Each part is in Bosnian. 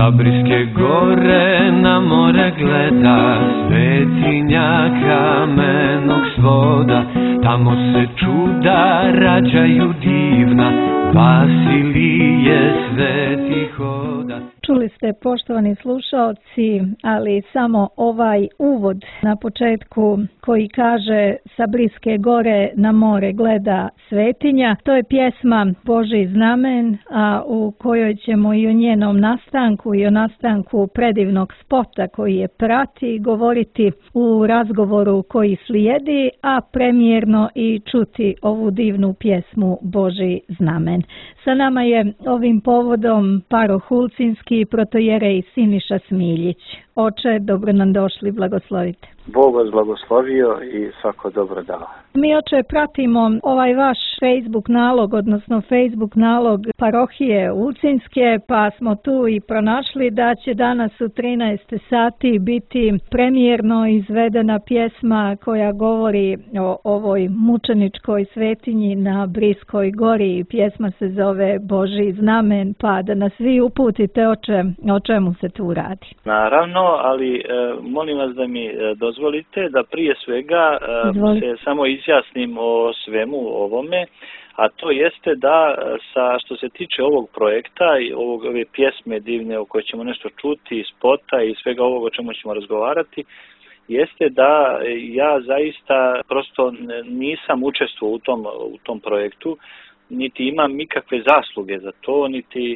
Sa Briske gore na more gleda, svetinja kamenog svoda, tamo se čuda rađaju divna, Vasilije sveti hoda. Čuli ste, poštovani slušaoci, ali samo ovaj uvod na početku koji kaže sa Briske gore na more gleda svetinja. To je pjesma Božji znamen, a u kojoj ćemo i o njenom nastanku i o nastanku predivnog spota koji je prati govoriti u razgovoru koji slijedi, a premijerno i čuti ovu divnu pjesmu Božji znamen. Sa nama je ovim povodom paroh Ulcinski protojerej Siniša Smiljić. Oče, dobro nam došli, blagoslovite. Bog vas blagoslovio i svako dobro dao. Mi, oče, pratimo ovaj vaš Facebook nalog, odnosno Facebook nalog parohije Ulcinske, pa smo tu i pronašli da će danas u 13 sati biti premijerno izvedena pjesma koja govori o ovoj mučeničkoj svetinji na Briskoj gori. Pjesma se zove Božji znamen, pa da nas vi uputite, oče, o čemu se tu radi. Naravno, ali molim vas da mi dozvolite da prije svega se samo izjasnim o svemu ovome, a to jeste da što se tiče ovog projekta i ove pjesme divne o kojoj ćemo nešto čuti, spota i svega ovoga o čemu ćemo razgovarati, jeste da ja zaista prosto nisam učestvovao u tom projektu, niti imam nikakve zasluge za to, niti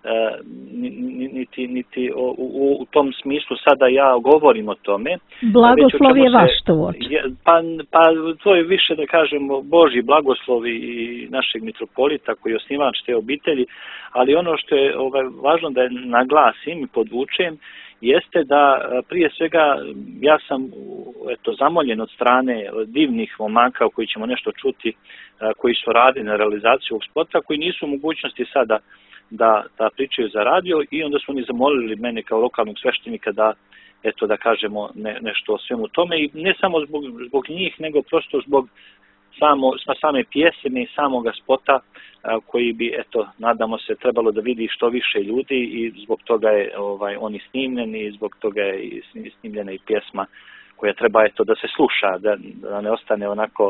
u tom smislu sada ja govorim o tome. Blagoslov je vaš tu. Pa to je više, da kažemo, Božji blagoslov i našeg mitropolita koji je osnivač te obitelji, ali ono što je važno da je naglasim i podvučem jeste da prije svega ja sam zamoljen od strane divnih momaka o koji ćemo nešto čuti, koji su radili na realizaciju ovog spota, koji nisu u mogućnosti sada da pričaju za radio, i onda su oni zamolili mene kao lokalnog sveštenika da kažemo nešto o svemu tome, i ne samo zbog njih, nego prosto zbog same pjesme i samoga spota koji bi, nadamo se, trebalo da vidi što više ljudi, i zbog toga je on i snimljen, i zbog toga je i snimljena i pjesma koja treba da se sluša, da ne ostane onako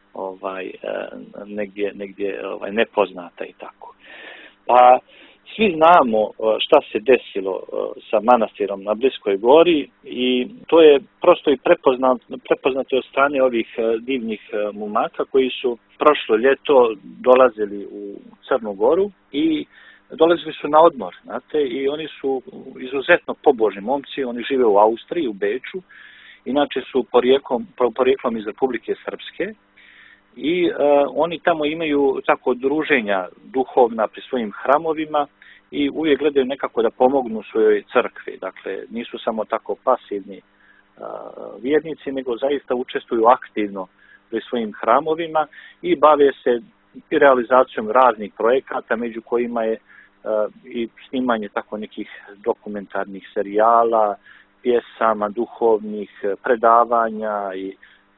negdje nepoznata i tako. Pa svi znamo šta se desilo sa manastirom na Briskoj gori, i to je prosto i prepoznato od strane ovih divnih momaka koji su prošlo ljeto dolazili u Crnu Goru i dolazili su na odmor, znate, i oni su izuzetno pobožni momci. Oni žive u Austriji, u Beču, inače su porijeklom iz Republike Srpske. I oni tamo imaju tako druženja duhovna pri svojim hramovima i uvijek gledaju nekako da pomognu svojoj crkvi. Dakle, nisu samo tako pasivni vjernici, nego zaista učestvuju aktivno pri svojim hramovima i bave se i realizacijom raznih projekata, među kojima je i snimanje tako nekih dokumentarnih serijala, pjesama, duhovnih predavanja i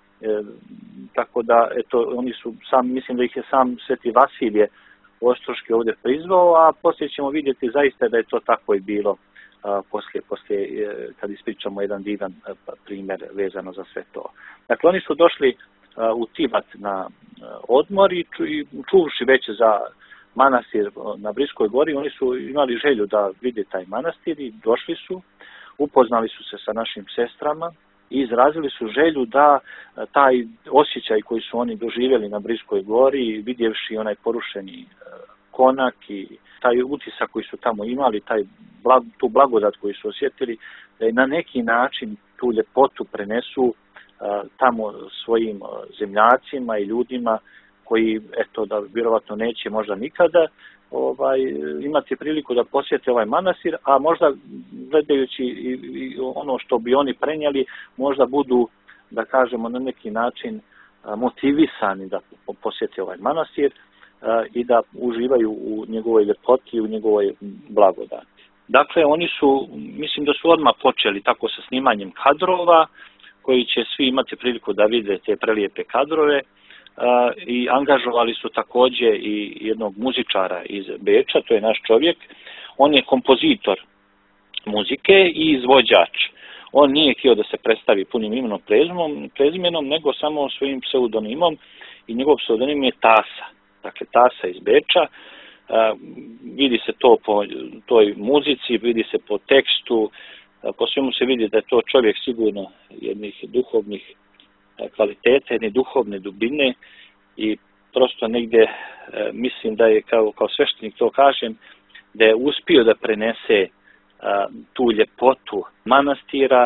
tako da, oni su mislim da ih je sam Sveti Vasilije Ostroški ovdje prizvao, a poslije ćemo vidjeti zaista da je to tako i bilo poslije kad ispričamo jedan divan primjer vezano za sve to. Dakle, oni su došli u Tivat na odmor i čuvši već za manastir na Briskoj gori, oni su imali želju da vide taj manastir i došli su, upoznali su se sa našim sestrama i izrazili su želju da taj osjećaj koji su oni doživjeli na Briskoj gori, vidjevši onaj porušeni konak i taj utisak koji su tamo imali, tu blagodat koju su osjetili, da je na neki način tu ljepotu prenesu tamo svojim zemljacima i ljudima koji, da vjerovatno neće možda nikada imati priliku da posjete ovaj manastir, a možda gledajući i ono što bi oni prenijeli, možda budu, da kažemo, na neki način motivisani da posjete ovaj manastir i da uživaju u njegovoj ljepoti i u njegovoj blagodati. Dakle, oni su, mislim da su odmah počeli tako sa snimanjem kadrova, koji će svi imati priliku da vide te prelijepe kadrove, i angažovali su također i jednog muzičara iz Beča, to je naš čovjek. On je kompozitor muzike i izvođač. On nije htio da se predstavi punim imenom prezimenom, nego samo svojim pseudonimom i njegov pseudonim je Tasa. Dakle, Tasa iz Beča. Vidi se to po toj muzici, vidi se po tekstu, po svemu se vidi da je to čovjek sigurno jednih duhovnih kvaliteta, jedne duhovne dubine i prosto negdje mislim da je kao sveštenik to kažem, da je uspio da prenese tu ljepotu manastira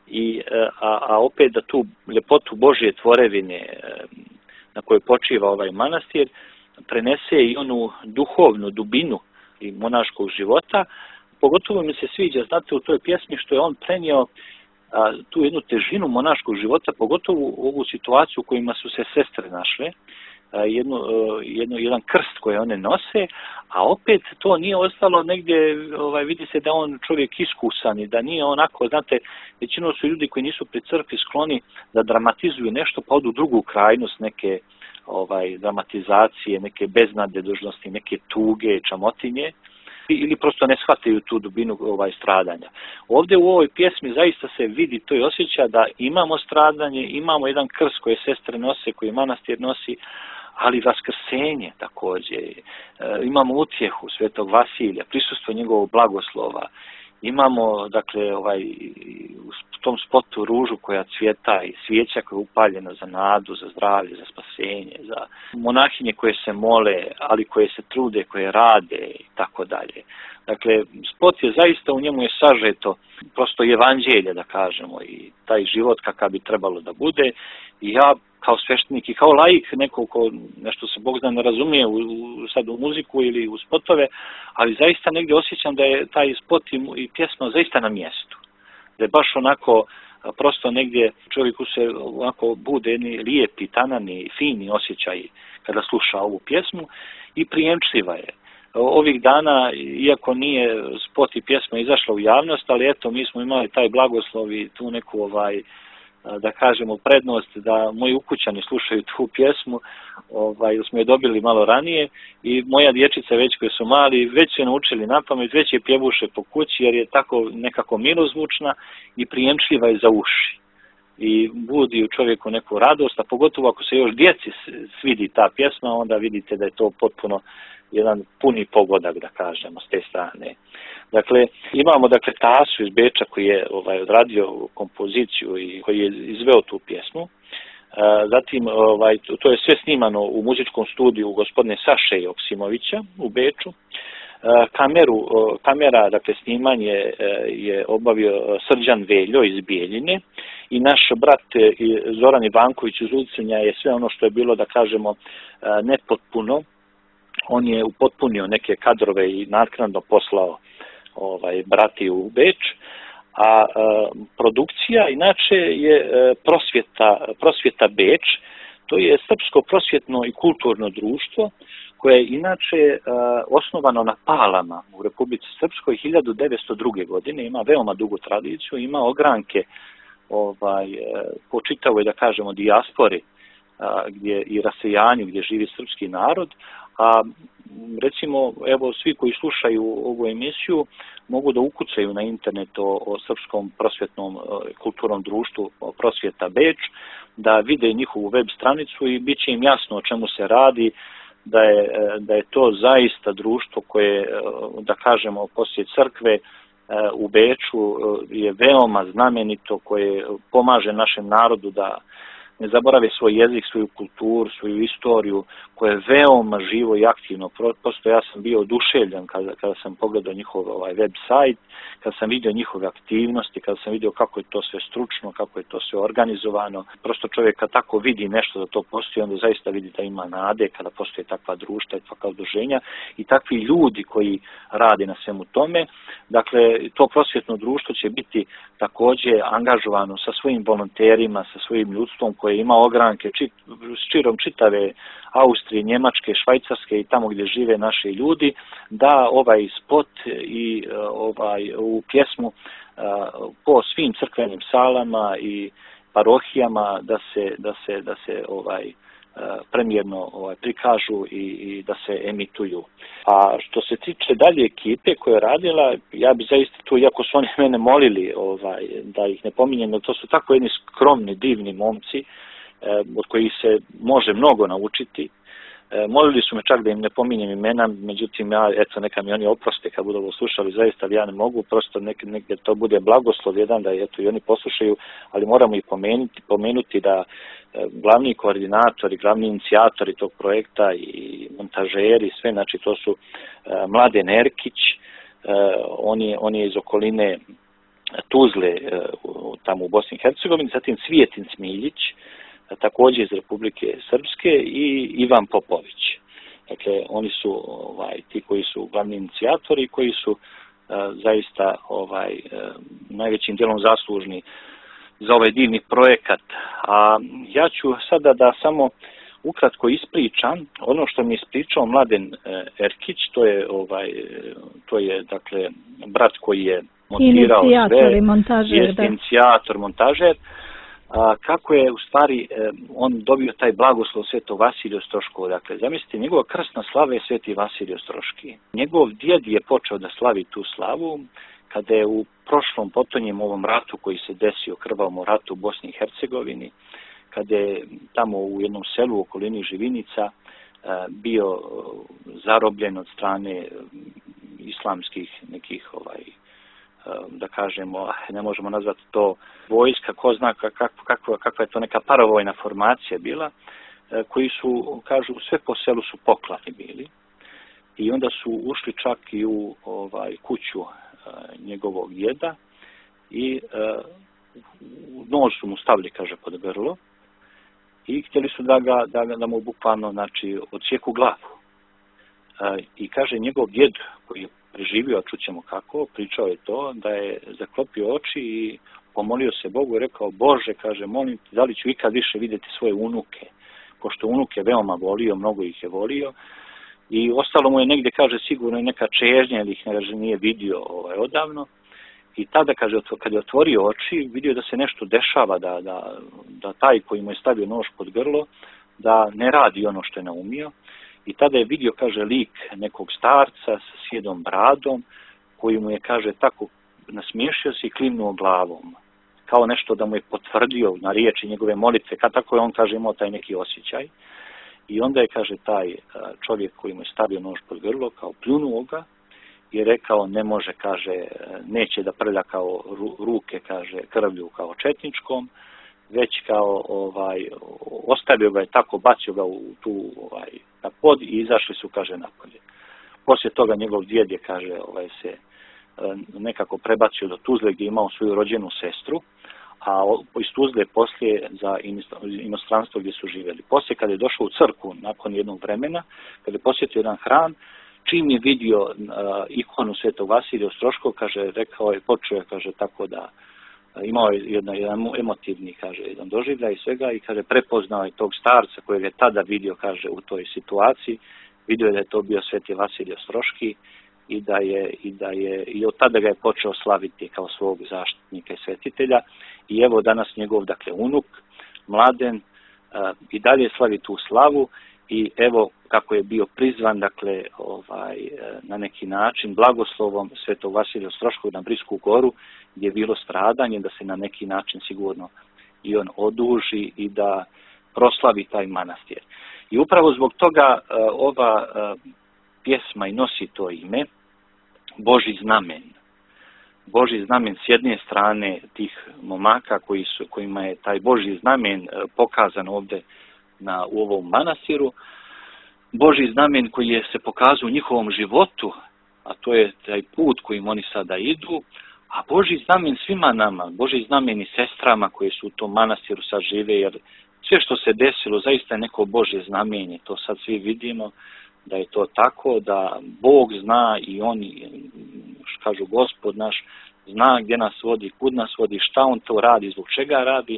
a opet da tu ljepotu Božje tvorevine na kojoj počiva ovaj manastir prenese i onu duhovnu dubinu i monaškog života. Pogotovo mi se sviđa, znate, u toj pjesmi što je on prenio tu jednu težinu monaškog života, pogotovo u ovu situaciju u kojima su se sestre našle, jedan krst koji one nose, a opet to nije ostalo negdje, vidi se da on čovjek iskusan i da nije onako, znate, većinom su ljudi koji nisu pri crkvi skloni da dramatizuju nešto pa odu u drugu krajnost, neke dramatizacije, neke beznadežnosti, neke tuge, čamotinje, ili prosto ne shvataju tu dubinu stradanja. Ovdje u ovoj pjesmi zaista se vidi to i osjeća da imamo stradanje, imamo jedan krst koje sestre nose, koji manastir nosi, ali vaskrsenje također. Imamo utjehu Svetog Vasilija, prisustvo njegovog blagoslova. Imamo, dakle, u tom spotu ružu koja cvjeta i svijeća koja je upaljena za nadu, za zdravlje, za spasenje, za monahinje koje se mole, ali koje se trude, koje rade i tako dalje. Dakle, spot je zaista, u njemu je sažeto prosto evanđelje, da kažemo, i taj život kakav bi trebalo da bude. I ja kao sveštenik i kao laik, neko ko nešto se Bog zna ne razumije sad u muziku ili u spotove, ali zaista negdje osjećam da je taj spot i pjesma zaista na mjestu. Da je baš onako, prosto negdje čovjeku se onako bude jedni lijepi, tanani, fini osjećaj kada sluša ovu pjesmu i prijemčiva je. Ovih dana, iako nije spot i pjesma izašla u javnost, ali eto, mi smo imali taj blagoslov i tu neku da kažemo prednost da moji ukućani slušaju tu pjesmu, smo je dobili malo ranije i moja dječica već koji su mali, već su je naučili napamet, već je pjevuše po kući jer je tako nekako milozvučna i prijemčiva je za uši. I budi u čovjeku neku radost, a pogotovo ako se još djeci svidi ta pjesma, onda vidite da je to potpuno jedan puni pogodak, da kažemo, s te strane. Dakle, imamo Tasu iz Beča koji je odradio kompoziciju i koji je izveo tu pjesmu. Zatim, to je sve snimano u muzičkom studiju gospodine Saše Joksimovića u Beču. Kamera, dakle, snimanje je obavio Srđan Veljo iz Bijeljine i naš brat Zoran Ivanković iz Ulcinja je sve ono što je bilo, da kažemo, nepotpuno. On je upotpunio neke kadrove i naknadno poslao brati u Beč, a produkcija inače je prosvjeta Beč, to je srpsko prosvjetno i kulturno društvo koje je inače osnovano na Palama u Republici Srpskoj 1902. godine, ima veoma dugu tradiciju, ima ogranke po čitavoj, da kažemo, dijaspori i rasejanju gdje živi srpski narod, a recimo, evo, svi koji slušaju ovu emisiju mogu da ukucaju na internet o Srpskom prosvjetnom kulturnom društvu Prosvjeta Beč, da vide njihovu web stranicu i bit će im jasno o čemu se radi, da je to zaista društvo koje, da kažemo, poslije crkve u Beču je veoma znamenito, koje pomaže našem narodu da ne zaborave svoj jezik, svoju kulturu, svoju istoriju, koja je veoma živo i aktivno. Prosto ja sam bio oduševljen kada sam pogledao njihov web sajt, kada sam vidio njihove aktivnosti, kada sam vidio kako je to sve stručno, kako je to sve organizovano. Prosto čovjek kad tako vidi nešto da to postoji, onda zaista vidi da ima nade kada postoje takva društva i takva udruženja i takvi ljudi koji rade na svemu tome. Dakle, to prosvjetno društvo će biti također angažovano sa svojim volonterima, sa svojim ljudstvom koje ima ogranke širom čitave Austrije, Njemačke, Švajcarske i tamo gdje žive naši ljudi, da ovaj spot i ovu pjesmu po svim crkvenim salama i parohijama da se premijerno prikažu i da se emituju. A što se tiče dalje ekipe koja je radila, ja bi zaista tu, iako su oni mene molili da ih ne pominjem, to su tako jedni skromni, divni momci od kojih se može mnogo naučiti. Molili su me čak da im ne pominjem imena, međutim neka mi oni oproste kad budu ovo slušali, zaista ja ne mogu, prosto neke to bude blagoslov jedan da i oni poslušaju, ali moramo i pomenuti da glavni koordinatori, glavni inicijatori tog projekta i montažeri, sve, znači to su Mladen Erkić, on je iz okoline Tuzle, tamo u Bosni i Hercegovini, zatim Cvijetin Smiljić, također iz Republike Srpske, i Ivan Popović. Dakle, oni su ti koji su glavni inicijatori, koji su zaista najvećim dijelom zaslužni za ovaj divni projekat. A ja ću sada da samo ukratko ispričam ono što mi je ispričao Mladen Erkić, to je dakle brat koji je montirao sve, inicijator, montažer, kako je u stvari on dobio taj blagoslov Svetog Vasilija Ostroškog. Dakle, zamislite, njegova krstna slava je Sveti Vasilij Ostroški. Njegov djed je počeo da slavi tu slavu kada je u prošlom potonjem ovom ratu koji se desio, krvavom ratu u Bosni i Hercegovini, kada je tamo u jednom selu u okolini Živinica bio zarobljen od strane islamskih nekih da kažemo, ne možemo nazvati to vojska, ko zna kakva je to neka paravojna formacija bila, koji su, kažu, sve po selu su poklani bili. I onda su ušli čak i u kuću njegovog djeda i nož su mu stavili, kaže, pod grlo i htjeli su da mu bukvalno, znači, odsjeku glavu. I kaže, njegov djed koji je preživio, a čućemo kako, pričao je to, da je zaklopio oči i pomolio se Bogu i rekao: Bože, kaže, molim te, da li ću ikad više vidjeti svoje unuke, pošto unuke veoma volio, mnogo ih je volio, i ostalo mu je negdje, kaže, sigurno neka čežnja, ili ih nije vidio odavno. I tada, kaže, kad je otvorio oči, vidio da se nešto dešava, da taj koji mu je stavio nož pod grlo, da ne radi ono što je naumio. I tada je vidio, kaže, lik nekog starca sa sjedom bradom, koji mu je, kaže, tako nasmiješio se i klimnuo glavom. Kao nešto da mu je potvrdio na riječi njegove molitve, tako je on, kaže, imao taj neki osjećaj. I onda je, kaže, taj čovjek koji mu je stavio nož pod grlo, kao pljunuo ga i rekao: ne može, kaže, neće da prlja kao ruke, kaže, krvlju kao četničkom, već kao ostavio ga je tako, bacio ga u tu na pod i izašli su, kaže, napolje. Poslije toga njegov djed je, kaže, se nekako prebacio do Tuzle gdje je imao svoju rođenu sestru, a iz Tuzle poslije za inostranstvo gdje su živjeli. Poslije kad je došao u crkvu nakon jednog vremena, kad je posjetio jedan hram, čim je vidio ikonu Svetog Vasilija Ostroškog, kaže, rekao je, počeo je, kaže, tako da imao je jedan emotivni, kaže, jedan doživljaj svega i, kaže, prepoznao je tog starca kojeg je tada vidio, kaže, u toj situaciji, vidio je da je to bio Sveti Vasilij Ostroški i od tada ga je počeo slaviti kao svog zaštitnika i svetitelja. I evo danas njegov, dakle, unuk, Mladen, i dalje slavi tu slavu i evo kako je bio prizvan, dakle, na neki način blagoslovom Svetog Vasilija Ostroškog na Brisku goru, gdje je bilo stradanje, da se na neki način sigurno i on oduži i da proslavi taj manastir. I upravo zbog toga ova pjesma i nosi to ime, Božji znamen. Božji znamen s jedne strane tih momaka kojima je taj Božji znamen pokazan ovdje u ovom manastiru, Božji znamen koji je se pokazao u njihovom životu, a to je taj put kojim oni sada idu, a Božji znamen svima nama, Božji znamen i sestrama koje su u tom manastiru sad žive, jer sve što se desilo zaista je neko Božje znamenje, to sad svi vidimo da je to tako, da Bog zna i oni, kažu, Gospod naš zna gdje nas vodi, kud nas vodi, šta on to radi, zbog čega radi,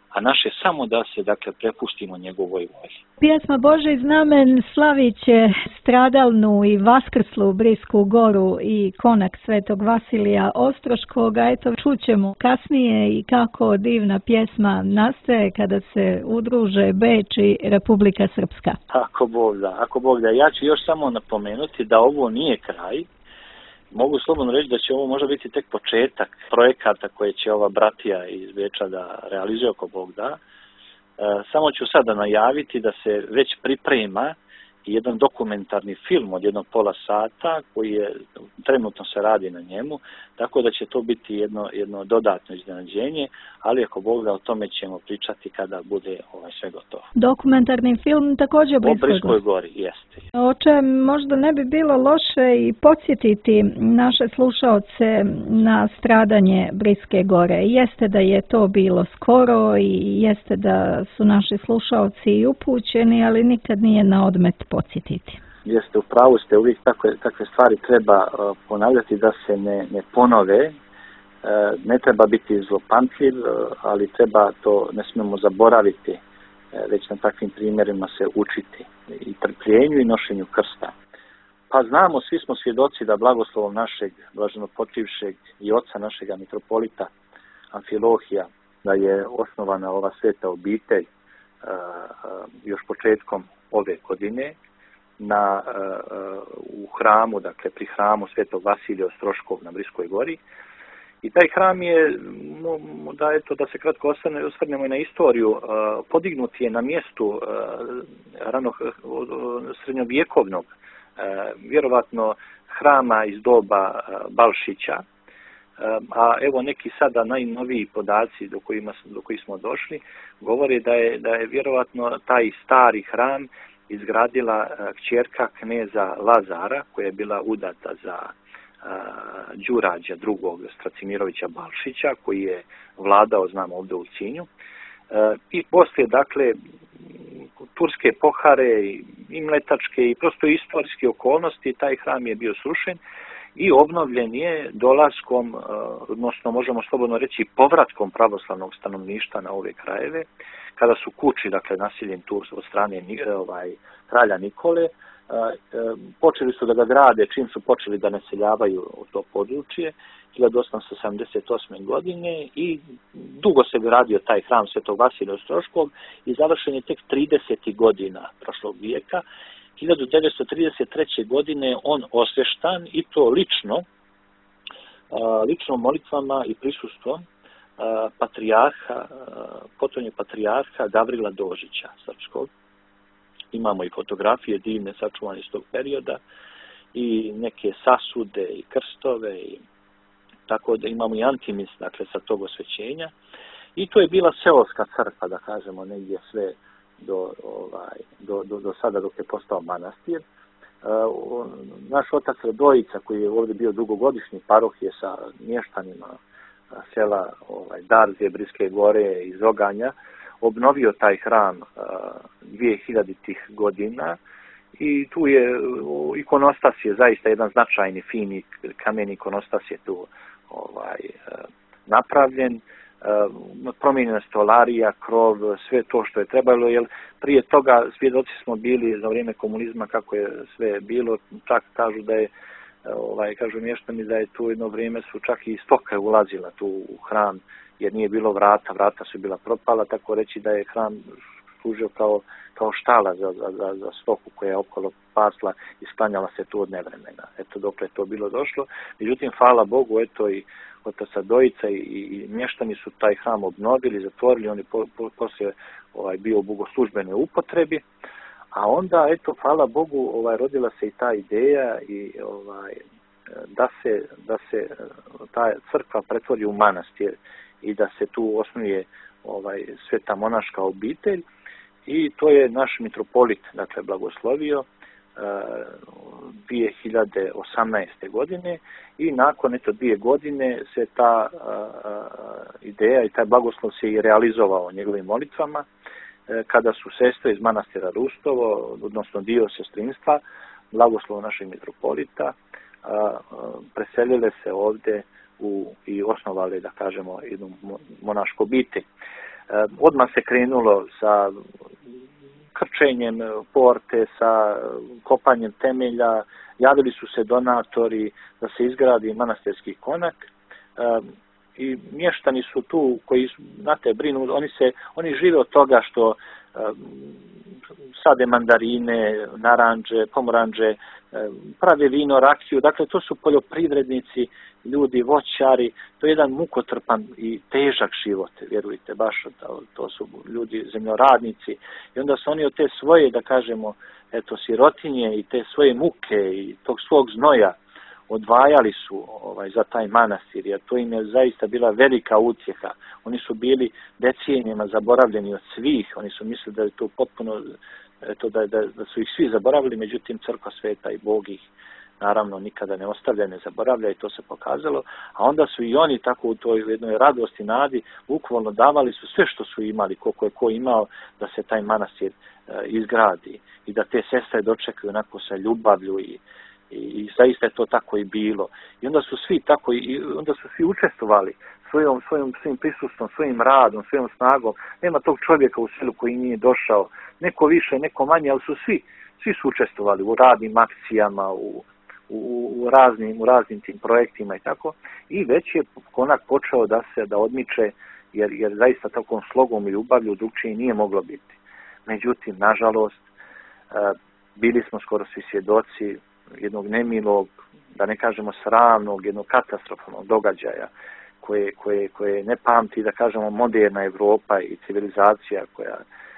a naše samo da se, dakle, prepustimo njegovoj volji. Pjesma Božji znamen slavit će stradalnu i vaskrslu Brisku goru i konak Svetog Vasilija Ostroškoga. Eto, čućemo kasnije i kako divna pjesma nastaje kada se udruže Beč i Republika Srpska. Ako Bog da. Ja ću još samo napomenuti da ovo nije kraj. Mogu slobodno reći da će ovo možda biti tek početak projekata koje će ova bratija iz Beča da realizuje, ako Bog da. Samo ću sada najaviti da se već priprema jedan dokumentarni film od 1,5 sata koji je, trenutno se radi na njemu, tako da će to biti jedno dodatno iznenađenje, ali ako Bog da, o tome ćemo pričati kada bude sve gotovo. Dokumentarni film također o Briskoj gori, jeste. Oče, možda ne bi bilo loše i podsjetiti naše slušaoce na stradanje Briske gore. Jeste da je to bilo skoro i jeste da su naši slušaoci upućeni, ali nikad nije na odmet podsjetiti. Jeste, u pravu ste, uvijek takve stvari treba ponavljati da se ne ponove, ne treba biti zlopamtljiv, ali treba to, ne smijemo zaboraviti, već na takvim primjerima se učiti i trpljenju i nošenju krsta. Pa znamo, svi smo svjedoci da blagoslovom našeg blaženopočivšeg i oca našega mitropolita Amfilohija, da je osnovana ova sveta obitelj još početkom ove godine, u hramu, dakle pri hramu Svetog Vasilija Ostroškog na Briskoj gori. I taj hram je, da se kratko osvrnemo i na istoriju, podignut je na mjestu srednjovjekovnog, vjerovatno hrama iz doba Balšića, a evo neki sada najnoviji podaci do kojih smo došli govore da je vjerovatno taj stari hram izgradila kćerka kneza Lazara, koja je bila udata za Đurađa II. Stracimirovića Balšića, koji je vladao, znamo, ovdje u Sinju. I poslije, dakle, turske pohare i mletačke i prosto istorijske okolnosti, taj hram je bio srušen i obnovljen je dolaskom, odnosno možemo slobodno reći povratkom pravoslavnog stanovništva na ove krajeve, kada su Kuči, dakle naseljen tu od strane kralja Nikole, počeli su da ga grade čim su počeli da naseljavaju to područje 1878. godine i dugo se gradio taj hram Svetog Vasilija Ostroškog i završen je tek 30. godina prošlog vijeka. 1933. godine on osveštan i to lično molitvama i prisustvom potonjeg patrijarha Gavrila Dožića Srpskog. Imamo i fotografije divne sačuvane iz tog perioda i neke sasude i krstove, i tako da imamo i antimis, dakle, sa tog osvećenja. I to je bila seoska crkva, da kažemo, negdje sve do sada dok je postao manastir. Naš otac Radojica, koji je ovdje bio dugogodišnji paroh, je sa mještanima sela Darzije, Briske gore iz Oganja, obnovio taj hram 2000-ih godina i tu je ikonostas je zaista jedan značajni, fini kameni ikonostas je tu napravljen. Promijenjena stolarija, krov, sve to što je trebalo, jer prije toga svjedoci smo bili za vrijeme komunizma kako je sve bilo, čak kažu da je, kažu mještani da je tu jedno vrijeme su čak i stoka ulazila tu u hram, jer nije bilo vrata su bila propala, tako reći da je hram služio kao štala za stoku koja je okolo pasla i sklanjala se tu od nevremena. Eto dokle je to bilo došlo. Međutim, hvala Bogu, eto i otac Radojica i mještani su taj hram obnovili, zatvorili, on je poslije bio u bogoslužbenoj upotrebi, a onda, eto, hvala Bogu, rodila se i ta ideja i da se ta crkva pretvori u manastir i da se tu osnuje sveta monaška obitelj i to je naš mitropolit, dakle, blagoslovio 2018. godine i nakon 2 godine se ta ideja i taj blagoslov se i realizovao njegovim molitvama kada su sestre iz manastira Rustovo, odnosno dio sestrinstva, blagoslov našeg mitropolita, preselile se ovdje i osnovali, da kažemo, jednu monašku obitelj. Odmah se krenulo sa krčenjem porte, sa kopanjem temelja, javili su se donatori da se izgradi manastirski konak i mještani su tu koji, znate, brinu, oni žive od toga što sade mandarine, naranđe, pomoranđe, prave vino, rakiju, dakle to su poljoprivrednici, ljudi, voćari, to je jedan mukotrpan i težak život, vjerujte, baš to su ljudi, zemljoradnici i onda su oni od te svoje, da kažemo, sirotinje i te svoje muke i tog svog znoja odvajali su za taj manastir, jer to im je zaista bila velika utjeha. Oni su bili decenijama zaboravljeni od svih, oni su mislili da je to potpuno, da su ih svi zaboravili, međutim Crkva sveta i Bog ih naravno nikada ne ostavlja, ne zaboravlja i to se pokazalo, a onda su i oni tako u toj jednoj radosti, nadi, bukvalno davali su sve što su imali, koliko je ko imao, da se taj manastir izgradi i da te sestre dočekaju onako sa ljubavlju i zaista je to tako i bilo. I onda su svi tako, i onda su svi učestvovali svojim prisustvom, svojim radom, svojom snagom. Nema tog čovjeka u selu koji nije došao, neko više, neko manje, ali su svi su učestvovali u radnim akcijama, u raznim tim projektima i tako. I već je konak počeo da odmiče, jer zaista takvom slogom i ljubavlju drugčije nije moglo biti. Međutim, nažalost, bili smo skoro svi svjedoci jednog nemilog, da ne kažemo sramnog, jednog katastrofalnog događaja koje ne pamti, da kažemo, moderna Evropa i civilizacija koja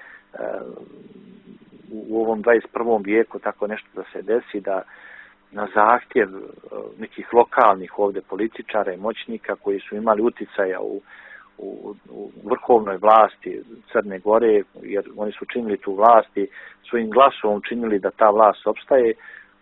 u ovom 21. vijeku tako nešto da se desi, da na zahtjev nekih lokalnih ovdje političara i moćnika koji su imali uticaja u vrhovnoj vlasti Crne Gore, jer oni su činili tu vlast i svojim glasom činili da ta vlast opstaje,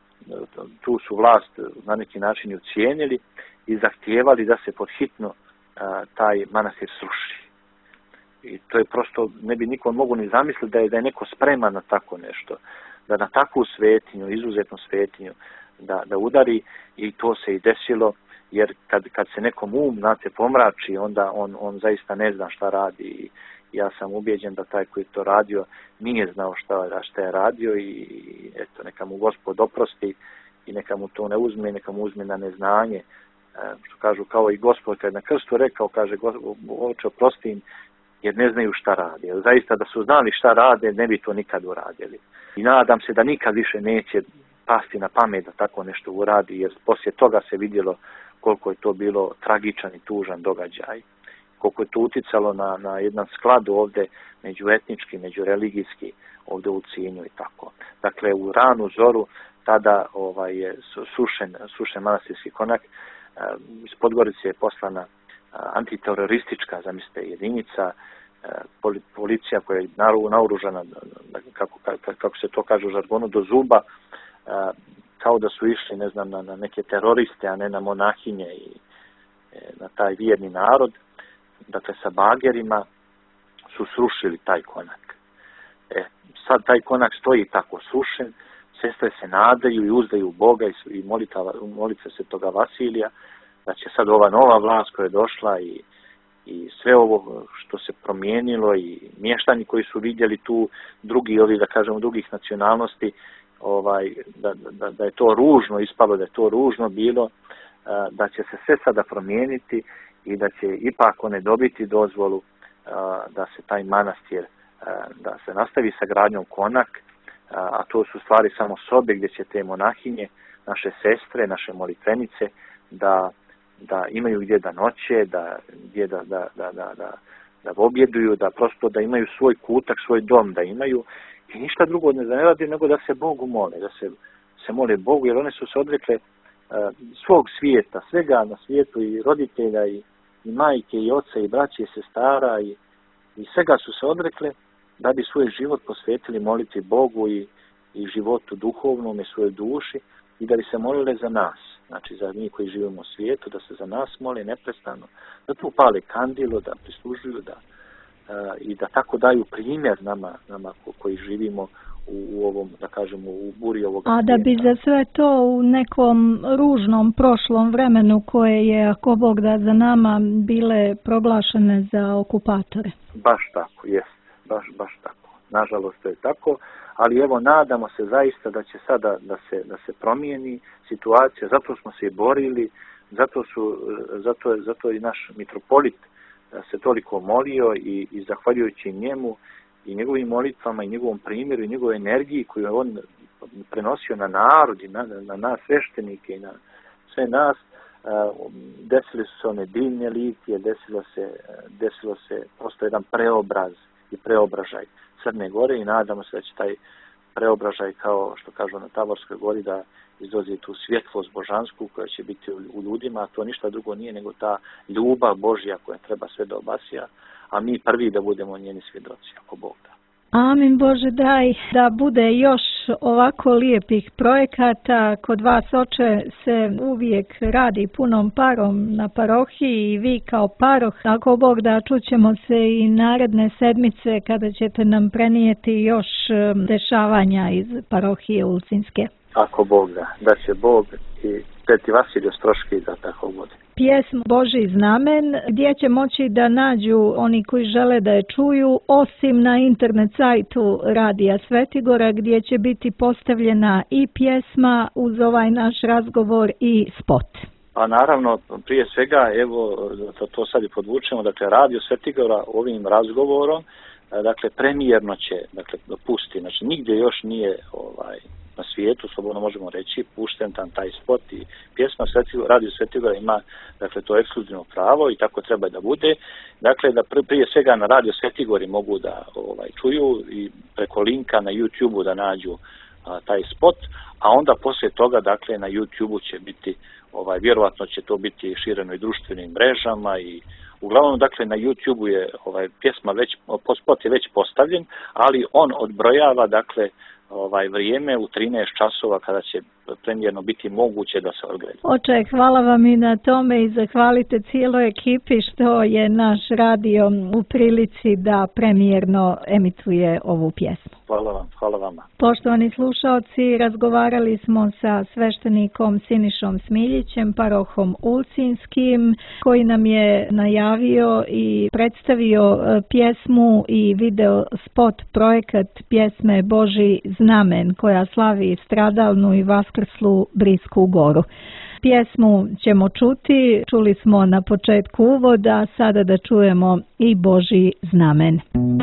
tu su vlast na neki način ucijenili i zahtijevali da se podhitno taj manastir sruši. I to je prosto, ne bi niko mogu ni zamisliti da je neko spreman na tako nešto, da na takvu svetinju, izuzetnu svetinju, da udari, i to se i desilo, jer kad se nekom znate, pomrači, onda on zaista ne zna šta radi i ja sam ubijeđen da taj koji to radio nije znao šta je radio i eto, neka mu Gospod oprosti i neka mu to ne uzme, neka mu uzme na neznanje. Što kažu, kao i Gospod kad na krstu rekao, kaže, Oče, oprosti im jer ne znaju šta rade. Jer zaista da su znali šta rade, ne bi to nikad uradili. I nadam se da nikad više neće pasti na pamet da tako nešto uradi, jer poslije toga se vidjelo koliko je to bilo tragičan i tužan događaj. Koliko je to uticalo na jedan sklad ovdje međuetnički, međureligijski ovdje u Sinju i tako. Dakle, u ranu zoru tada je sušen manastirski konak. Iz Podgorice je poslana antiteroristička, zamislite, jedinica, policija koja je naoružana, kako se to kaže u žargonu, do zuba, kao da su išli, ne znam, na neke teroriste, a ne na monahinje i na taj vjerni narod. Dakle, sa bagerima su srušili taj konak. Sad taj konak stoji tako srušen, sestre se nadaju i uzdaju Boga i molitve Svetoga Vasilija, da će sad ova nova vlast koja je došla i sve ovo što se promijenilo i mještani koji su vidjeli tu drugih nacionalnosti, da je to ružno ispalo, da je to ružno bilo, da će se sve sada promijeniti i da će ipak one dobiti dozvolu da se taj manastir, da se nastavi sa gradnjom konak, a to su stvari samo sobe gdje će te monahinje, naše sestre, naše molitvenice, da imaju gdje da noće, da objeduju, da prosto da imaju svoj kutak, svoj dom da imaju i ništa drugo ne radi nego da se Bogu mole, da se mole Bogu, jer one su se odrekle svog svijeta, svega na svijetu, i roditelja i majke i oca i braće i sestara i svega su se odrekle da bi svoj život posvetili moliti Bogu i životu duhovnom i svojoj duši i da bi se molile za nas, znači za mi koji živimo u svijetu, da se za nas mole neprestano, da tu pale kandilo, da prislužuju, i da tako daju primjer nama koji živimo u ovom, da kažemo, u buri ovog A da bi za sve to u nekom ružnom prošlom vremenu koje je, ako Bog da, za nama bile proglašene za okupatore. Baš tako, jest. Baš tako. Nažalost to je tako, ali evo nadamo se zaista da će sada da se promijeni situacija, zato smo se i borili, zato i naš mitropolit se toliko molio i zahvaljujući njemu i njegovim molitvama i njegovom primjeru i njegovoj energiji koju je on prenosio na narod i na nas sveštenike i na sve nas, desili su se one divne litije, desilo se prosto jedan preobraz i preobražaj Crne Gore i nadamo se da će taj preobražaj, kao što kažu na Taborskoj gori, da izlazi tu svjetlost božansku koja će biti u ljudima, a to ništa drugo nije nego ta ljubav Božja koja treba sve da obasja, a mi prvi da budemo njeni svjedoci, ako Bog da. Amin, Bože, daj da bude još ovako lijepih projekata. Kod vas, oče, se uvijek radi punom parom na parohiji i vi kao paroh. Ako Bog da, čućemo se i naredne sedmice kada ćete nam prenijeti još dešavanja iz parohije Ulcinske. Ako Bog da će Bog i Sveti Vasilij Ostroški da tako bude. Pjesmu Božji znamen, gdje će moći da nađu oni koji žele da je čuju, osim na internet sajtu Radija Svetigora, gdje će biti postavljena i pjesma uz ovaj naš razgovor i spot. Pa naravno, prije svega, evo, to sad i podvučemo, dakle, Radio Svetigora ovim razgovorom, dakle, premijerno će, dakle, pusti, znači, nigdje još nije, na svijetu, slobodno možemo reći, pušten tam taj spot i pjesma Radio Svetigora ima, dakle, to ekskluzivno pravo i tako treba da bude. Dakle, da prije svega na Radio Svetigori mogu da čuju i preko linka na YouTube-u da nađu taj spot, a onda poslije toga, dakle, na YouTube-u će biti, vjerovatno će to biti šireno i društvenim mrežama i uglavnom, dakle, na YouTube-u je pjesma već, spot je već postavljen, ali on odbrojava, dakle, vrijeme u 13 časova kada će premijerno biti moguće da se odgleda. Oče, hvala vam i na tome i zahvalite cijeloj ekipi što je naš radio u prilici da premijerno emituje ovu pjesmu. Hvala vama. Poštovani slušaoci, razgovarali smo sa sveštenikom Sinišom Smiljićem, parohom Ulcinskim, koji nam je najavio i predstavio pjesmu i video spot projekat pjesme Božji znamen, koja slavi stradalnu i vaskrslu Brisku goru. Pjesmu ćemo čuti, čuli smo na početku uvoda, sada da čujemo i Božji znamen.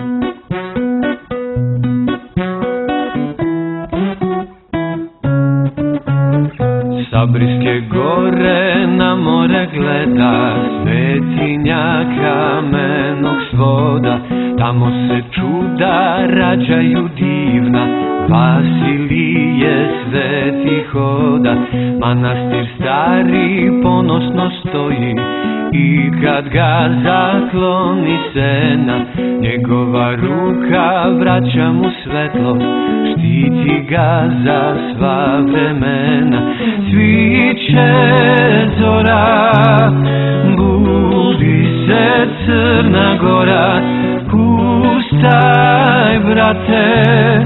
Sa Briske gore na more gleda svetinja kamenog svoda, tamo se čuda rađaju divna, Vasilije sveti hoda. Manastir stari ponosno stoji i kad ga zakloni sena, njegova ruka vraća mu svetlo, štiti ga za sva vremena. Sviće zora, budi se Crna Gora, ustaj brate,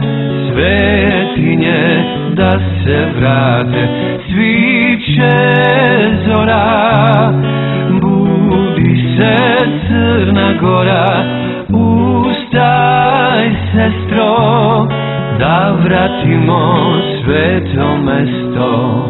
svetinje da se vrate. Sviće zora, budi se Crna Gora, ustaj sestro, da vratimo sveto mesto.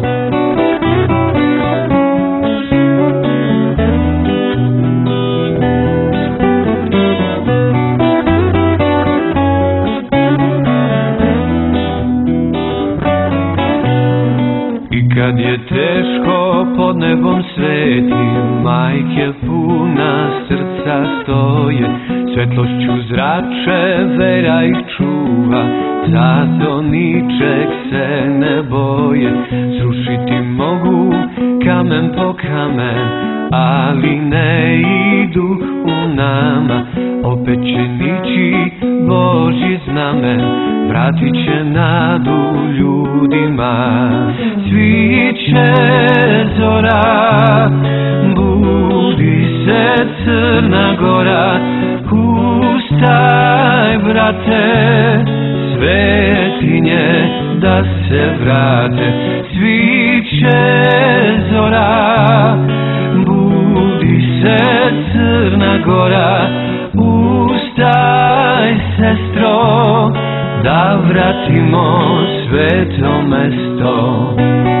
Kad je teško pod nebom svetim, majke puna srca stoje, svetlošću zrače vera ih čuva, zato ničeg se ne boje. Srušiti mogu kamen po kamen, ali ne idu u nama. Opet će nići Božji znamen, vratit će nadu ljudima. Sviće zora, budi se Crna Gora, ustaj brate, sveti vrate, sviće zora. Budi se Crna Gora, ustaj sestro, da vratimo sveto mesto.